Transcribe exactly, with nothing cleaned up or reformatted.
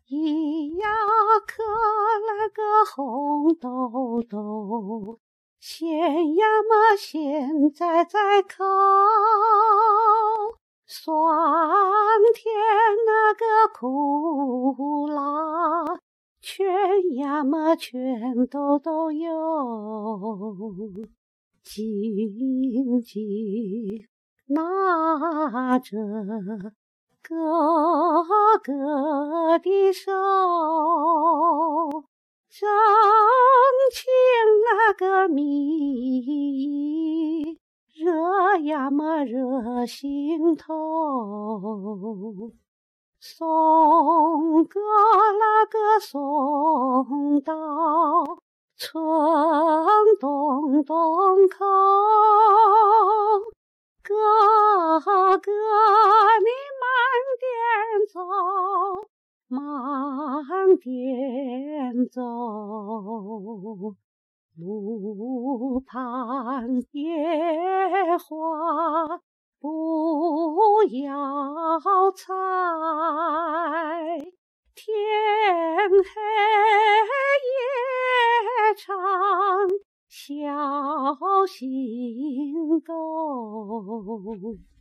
咿呀磕了个红豆豆，咸呀么现在在烤，酸甜那个苦辣，全呀么全都都有。紧紧拿着哥哥的手，真情那个蜜，热呀么热心头。送哥那个送到村东东口，哥哥你慢点走，慢点走，路旁野花不要采，天黑夜长小心够。